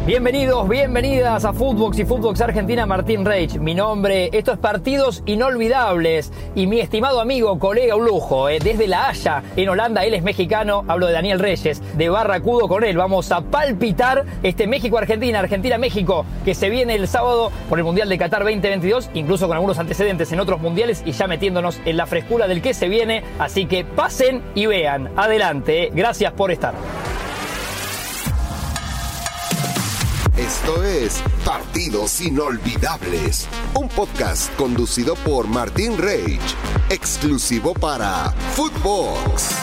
Bienvenidos, bienvenidas a Footbox y Footbox Argentina, Martín Reich. Mi nombre, esto es Partidos Inolvidables y mi estimado amigo, colega, un lujo, desde La Haya, en Holanda, él es mexicano, hablo de Daniel Reyes, de Barracudo con él. Vamos a palpitar este México-Argentina, Argentina-México, que se viene el sábado por el Mundial de Qatar 2022, incluso con algunos antecedentes en otros mundiales y ya metiéndonos en la frescura del que se viene. Así que pasen y vean. Adelante, gracias por estar. Esto es Partidos Inolvidables, un podcast conducido por Martín Reich, exclusivo para Footbox.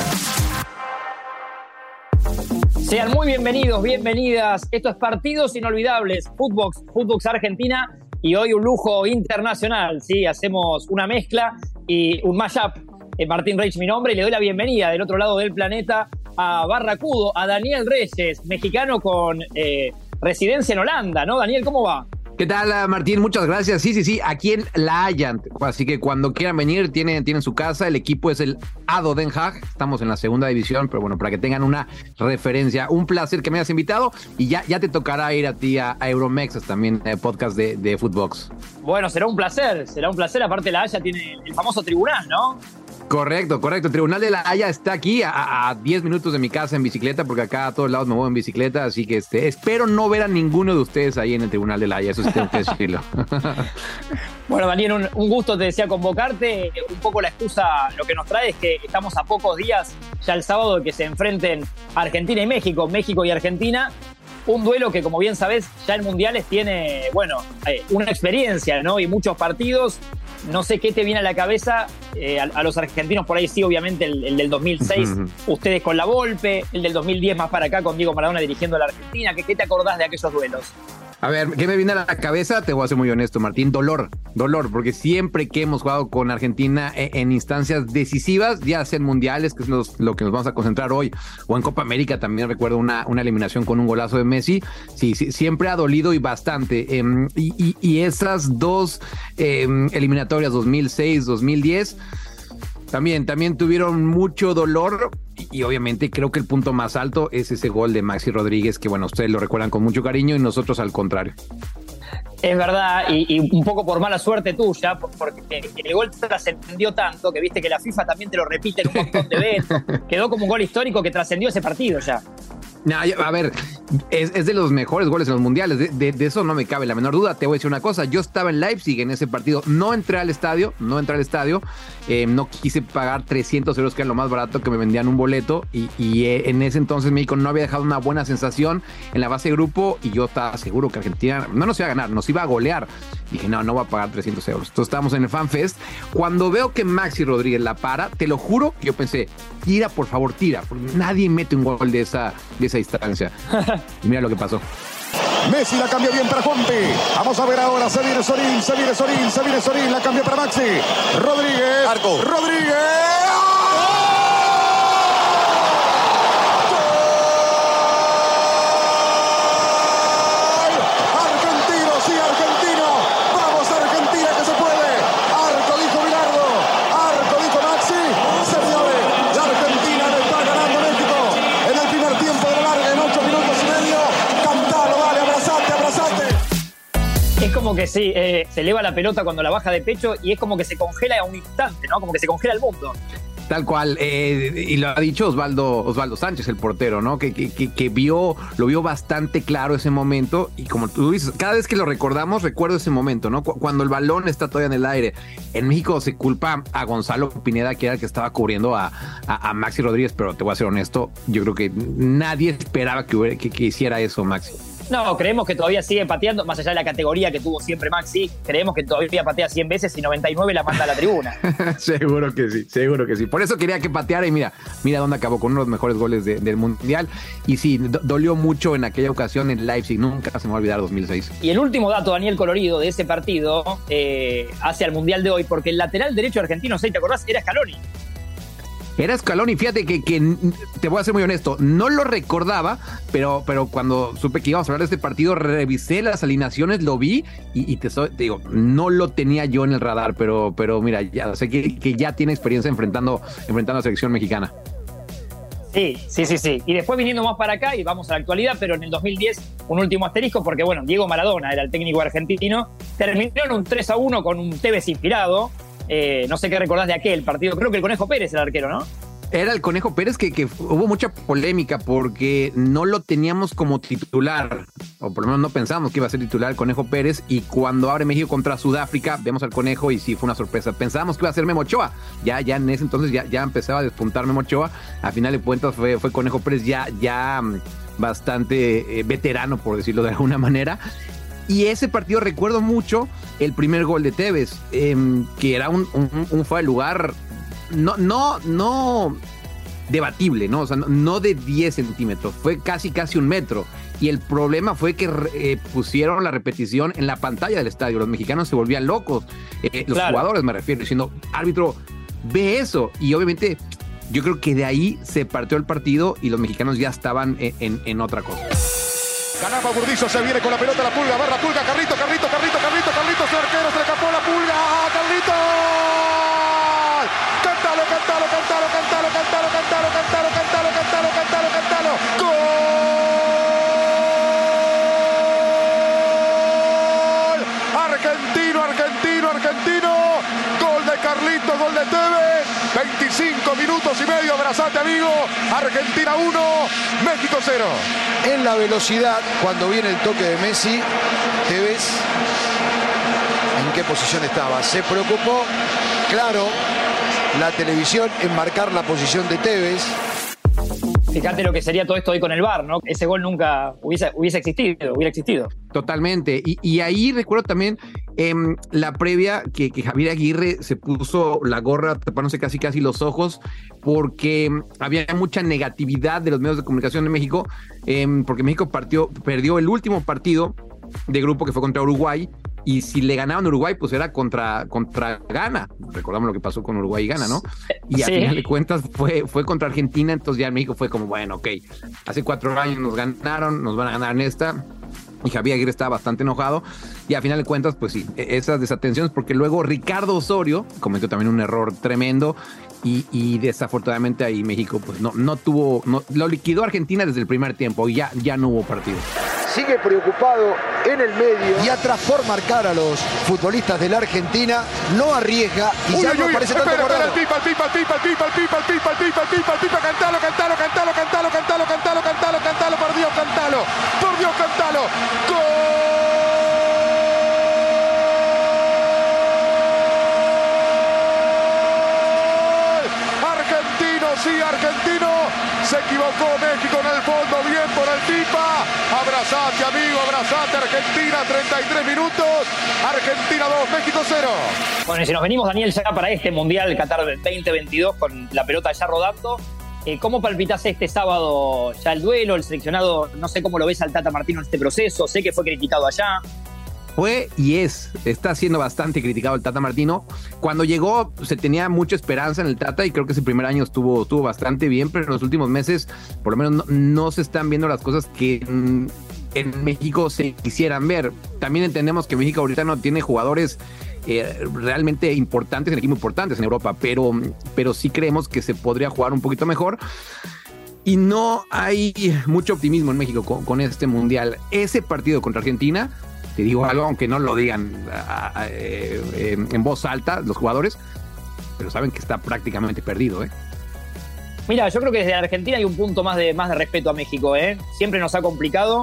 Sean muy bienvenidos, bienvenidas. Esto es Partidos Inolvidables, Footbox Argentina, y hoy un lujo internacional, ¿sí? Hacemos una mezcla y un mashup. Martín Reich, mi nombre, y le doy la bienvenida del otro lado del planeta a Barracudo, a Daniel Reyes, mexicano con residencia en Holanda, ¿no? Daniel, ¿cómo va? ¿Qué tal, Martín? Muchas gracias. Sí, aquí en La Haya. Así que cuando quieran venir, tienen su casa. El equipo es el ADO Den Haag. Estamos en la segunda división, pero bueno, para que tengan una referencia. Un placer que me hayas invitado y ya te tocará ir a ti a Euromex, también podcast de Footbox. Bueno, será un placer. Aparte, La Haya tiene el famoso tribunal, ¿no? Correcto. El Tribunal de La Haya está aquí a 10 minutos de mi casa en bicicleta, porque acá a todos lados me muevo en bicicleta, así que espero no ver a ninguno de ustedes ahí en el Tribunal de La Haya, eso sí tengo que decirlo. Bueno, Daniel, un gusto, te decía, convocarte. Un poco la excusa, lo que nos trae es que estamos a pocos días, ya el sábado, de que se enfrenten Argentina y México y Argentina. Un duelo que, como bien sabés, ya en mundiales tiene, una experiencia, ¿no? Y muchos partidos. No sé qué te viene a la cabeza, a los argentinos por ahí sí, obviamente el del 2006, ustedes con la Volpe, el del 2010 más para acá con Diego Maradona dirigiendo a la Argentina. ¿Qué te acordás de aquellos duelos? A ver, ¿qué me viene a la cabeza? Te voy a ser muy honesto, Martín. Dolor, porque siempre que hemos jugado con Argentina en instancias decisivas, ya sea en mundiales, que es lo que nos vamos a concentrar hoy, o en Copa América, también recuerdo una eliminación con un golazo de Messi. Sí, siempre ha dolido y bastante. Y esas dos eliminatorias, 2006, 2010, también tuvieron mucho dolor. Y obviamente creo que el punto más alto es ese gol de Maxi Rodríguez, que bueno, ustedes lo recuerdan con mucho cariño y nosotros al contrario. Es verdad, y un poco por mala suerte tuya, porque el gol trascendió tanto que viste que la FIFA también te lo repite en un montón de veces. Quedó como un gol histórico que trascendió ese partido ya. No, a ver, es de los mejores goles en los mundiales, de eso no me cabe la menor duda. Te voy a decir una cosa, yo estaba en Leipzig en ese partido, no entré al estadio, no quise pagar 300 euros, que era lo más barato, que me vendían un boleto, y en ese entonces México no había dejado una buena sensación en la base de grupo, y yo estaba seguro que Argentina no nos iba a ganar, nos iba a golear. Dije, no voy a pagar 300 euros. Entonces estábamos en el FanFest, cuando veo que Maxi Rodríguez la para, te lo juro, yo pensé, tira, por favor, tira, porque nadie mete un gol de esa distancia. Y mira lo que pasó. Messi la cambia bien para Juanpi. Vamos a ver ahora, se viene Sorín, la cambia para Maxi. Rodríguez. Arco. Rodríguez. Es como que sí, se eleva la pelota cuando la baja de pecho y es como que se congela a un instante, ¿no? Como que se congela el mundo. Tal cual, y lo ha dicho Osvaldo Sánchez, el portero, ¿no? Que lo vio bastante claro ese momento, y como tú dices, cada vez que lo recordamos, recuerdo ese momento, ¿no? Cuando el balón está todavía en el aire. En México se culpa a Gonzalo Pineda, que era el que estaba cubriendo a Maxi Rodríguez, pero te voy a ser honesto, yo creo que nadie esperaba que hiciera eso, Maxi. No, creemos que todavía sigue pateando, más allá de la categoría que tuvo siempre Maxi, creemos que todavía patea 100 veces y 99 la manda a la tribuna. Seguro que sí. Por eso quería que pateara y mira dónde acabó, con uno de los mejores goles del Mundial. Y sí, dolió mucho en aquella ocasión en Leipzig, nunca se me va a olvidar 2006. Y el último dato, Daniel, colorido de ese partido, hacia el Mundial de hoy, porque el lateral derecho argentino, ¿sí? ¿Te acordás? Era Scaloni. Era Scaloni, fíjate que te voy a ser muy honesto, no lo recordaba, pero cuando supe que íbamos a hablar de este partido, revisé las alineaciones, lo vi y te digo, no lo tenía yo en el radar, pero mira, ya sé que ya tiene experiencia enfrentando a la selección mexicana. Sí. Y después viniendo más para acá, y vamos a la actualidad, pero en el 2010, un último asterisco, porque bueno, Diego Maradona era el técnico argentino, terminó en un 3-1 con un Tevez inspirado. No sé qué recordás de aquel partido, creo que el Conejo Pérez era el arquero, ¿no? Era el Conejo Pérez que hubo mucha polémica porque no lo teníamos como titular, o por lo menos no pensábamos que iba a ser titular el Conejo Pérez, y cuando abre México contra Sudáfrica, vemos al Conejo y sí, fue una sorpresa. Pensábamos que iba a ser Memo Ochoa, ya en ese entonces ya empezaba a despuntar Memo Ochoa, a final de cuentas fue Conejo Pérez ya bastante veterano, por decirlo de alguna manera. Y ese partido recuerdo mucho el primer gol de Tevez, que era un fuera de lugar no debatible, ¿no? O sea, no de 10 centímetros, fue casi 1 metro. Y el problema fue que pusieron la repetición en la pantalla del estadio. Los mexicanos se volvían locos. Los jugadores, me refiero, diciendo, árbitro, ve eso. Y obviamente yo creo que de ahí se partió el partido y los mexicanos ya estaban en otra cosa. Canapa Burdizo se viene con la pelota, la Pulga, barra Pulga, Carlito, su arquero, se le escapó la Pulga, Carlito. Cántalo. ¡Gol! Argentino. Gol de Carlito, gol de Tevez. 25 minutos y medio, abrazate, amigo. Argentina 1, México 0. En la velocidad, cuando viene el toque de Messi, Tevez, ¿en qué posición estaba? Se preocupó, claro, la televisión en marcar la posición de Tevez. Fíjate lo que sería todo esto hoy con el VAR, ¿no? Ese gol nunca hubiera existido. Totalmente. Y ahí recuerdo también la previa que Javier Aguirre se puso la gorra tapándose casi los ojos porque había mucha negatividad de los medios de comunicación en México, porque México perdió el último partido de grupo que fue contra Uruguay. Y si le ganaban a Uruguay, pues era contra Ghana. Recordamos lo que pasó con Uruguay y Ghana, ¿no? Y al final de cuentas fue contra Argentina, entonces ya en México fue como, bueno, ok, hace 4 años nos ganaron, nos van a ganar en esta. Y Javier Aguirre estaba bastante enojado. Y al final de cuentas, pues sí, esas desatenciones, porque luego Ricardo Osorio cometió también un error tremendo. Y desafortunadamente ahí México pues no lo liquidó Argentina desde el primer tiempo y ya no hubo partido. Sigue preocupado en el medio y atrás por marcar a los futbolistas de la Argentina, no arriesga y ya no parece tanto espera, el pipa, cantalo, por Dios, cantalo. ¡Gol! Argentino, se equivocó México en el fondo, bien por el Pipa. Abrazate, amigo, Argentina, 33 minutos, Argentina 2, México 0. Bueno, y si nos venimos, Daniel, ya para este Mundial Qatar 2022 con la pelota ya rodando, ¿cómo palpitás este sábado ya el duelo, el seleccionado? No sé cómo lo ves al Tata Martino en este proceso, sé que fue criticado allá. Fue y está siendo bastante criticado el Tata Martino. Cuando llegó se tenía mucha esperanza en el Tata y creo que ese primer año estuvo bastante bien, pero en los últimos meses por lo menos no se están viendo las cosas que en México se quisieran ver. También entendemos que México ahorita no tiene jugadores realmente importantes, en equipos importantes en Europa, pero sí creemos que se podría jugar un poquito mejor. Y no hay mucho optimismo en México con este Mundial. Ese partido contra Argentina, te digo algo, aunque no lo digan en voz alta los jugadores, pero saben que está prácticamente perdido, ¿eh? Mira, yo creo que desde Argentina hay un punto más de respeto a México, ¿eh? Siempre nos ha complicado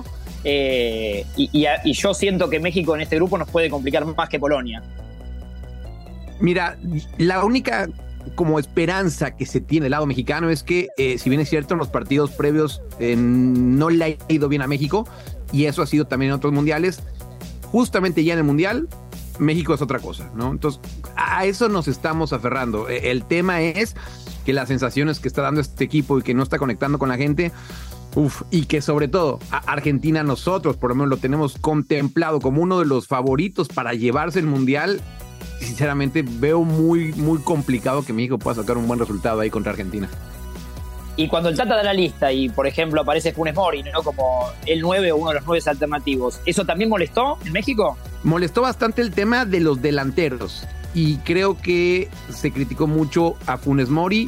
y yo siento que México en este grupo nos puede complicar más que Polonia. Mira, la única como esperanza que se tiene del lado mexicano es que, si bien es cierto, en los partidos previos no le ha ido bien a México, y eso ha sido también en otros mundiales, justamente ya en el Mundial, México es otra cosa, ¿no? Entonces, a eso nos estamos aferrando. El tema es que las sensaciones que está dando este equipo y que no está conectando con la gente, y que sobre todo a Argentina nosotros, por lo menos lo tenemos contemplado como uno de los favoritos para llevarse el Mundial. Sinceramente, veo muy, muy complicado que México pueda sacar un buen resultado ahí contra Argentina. Y cuando el Tata da la lista y, por ejemplo, aparece Funes Mori, ¿no? Como el 9 o uno de los 9 alternativos, ¿eso también molestó en México? Molestó bastante el tema de los delanteros y creo que se criticó mucho a Funes Mori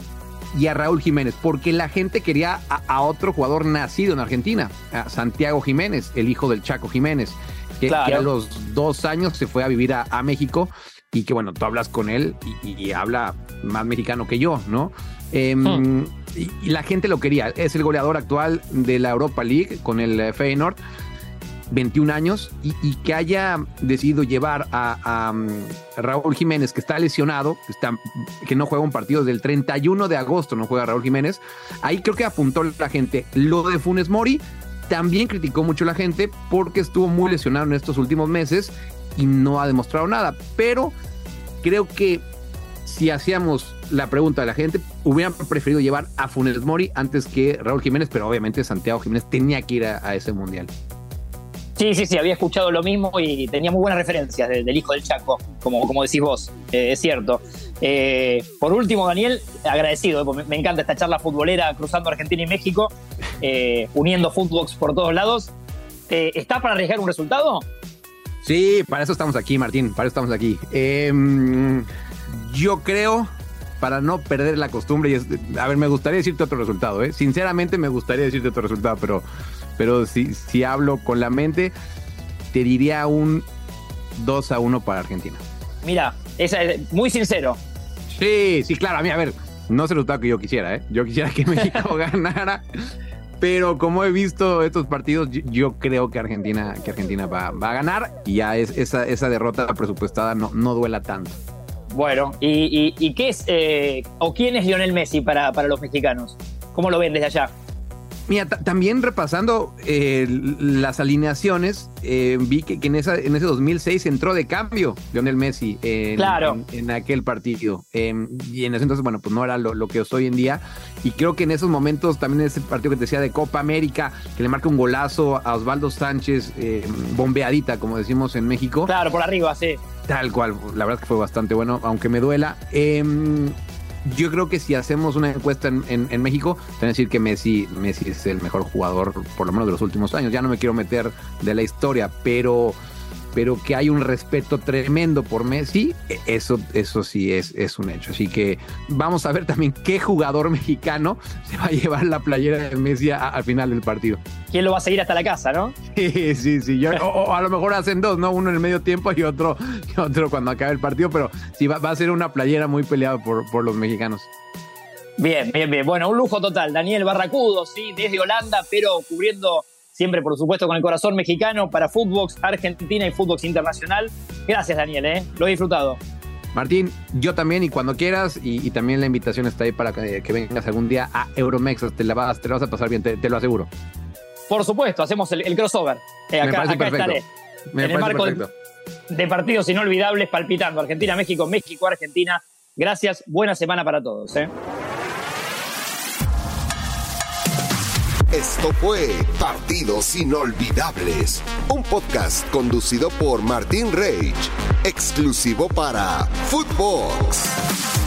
y a Raúl Jiménez, porque la gente quería a otro jugador nacido en Argentina, a Santiago Jiménez, el hijo del Chaco Jiménez, que a los 2 años se fue a vivir a México, y que bueno, tú hablas con él y habla más mexicano que yo, ¿no? Y la gente lo quería. Es el goleador actual de la Europa League con el Feyenoord, 21 años, y que haya decidido llevar a Raúl Jiménez, que está lesionado, que no juega un partido desde el 31 de agosto, no juega Raúl Jiménez. Ahí creo que apuntó la gente. Lo de Funes Mori también criticó mucho la gente porque estuvo muy lesionado en estos últimos meses y no ha demostrado nada, pero creo que si hacíamos la pregunta de la gente, hubieran preferido llevar a Funes Mori antes que Raúl Jiménez, pero obviamente Santiago Jiménez tenía que ir a ese mundial. Sí, había escuchado lo mismo y tenía muy buenas referencias del hijo del Chaco, como decís vos, es cierto. Por último, Daniel, agradecido, me encanta esta charla futbolera cruzando Argentina y México, uniendo Footbox por todos lados. ¿Está para arriesgar un resultado? Sí, para eso estamos aquí, Martín, para eso estamos aquí. Yo creo, para no perder la costumbre, me gustaría decirte otro resultado, sinceramente me gustaría decirte otro resultado, pero si hablo con la mente, te diría un 2-1 para Argentina. Mira, es muy sincero. Sí, claro, a ver, no es el resultado que yo quisiera, Yo quisiera que México ganara, pero como he visto estos partidos, yo creo que Argentina va a ganar, y ya esa derrota presupuestada no duela tanto. Bueno, ¿y qué es o quién es Lionel Messi para los mexicanos? ¿Cómo lo ven desde allá? Mira, también repasando las alineaciones, vi que en ese 2006 entró de cambio Lionel Messi en aquel partido. Y en ese entonces, bueno, pues no era lo que es hoy en día. Y creo que en esos momentos, también ese partido que te decía de Copa América, que le marca un golazo a Osvaldo Sánchez, bombeadita, como decimos en México. Claro, por arriba, sí. Tal cual, la verdad es que fue bastante bueno, aunque me duela. Yo creo que si hacemos una encuesta en México, te van a decir que Messi es el mejor jugador, por lo menos de los últimos años. Ya no me quiero meter de la historia, pero que hay un respeto tremendo por Messi, eso sí es un hecho. Así que vamos a ver también qué jugador mexicano se va a llevar la playera de Messi al final del partido. ¿Quién lo va a seguir hasta la casa, no? Sí. O a lo mejor hacen dos, ¿no? Uno en el medio tiempo y otro cuando acabe el partido, pero sí va a ser una playera muy peleada por los mexicanos. Bien. Bueno, un lujo total. Daniel Barracudo, sí, desde Holanda, pero cubriendo siempre, por supuesto, con el corazón mexicano para Footbox Argentina y Footbox Internacional. Gracias, Daniel, lo he disfrutado. Martín, yo también, y cuando quieras, y también la invitación está ahí para que vengas algún día a Euromex. Te la vas a pasar bien, te lo aseguro. Por supuesto, hacemos el crossover. Acá estaré. En el marco de partidos inolvidables, palpitando Argentina-México, México-Argentina. Gracias, buena semana para todos. Esto fue Partidos Inolvidables, un podcast conducido por Martín Reich, exclusivo para Footbox.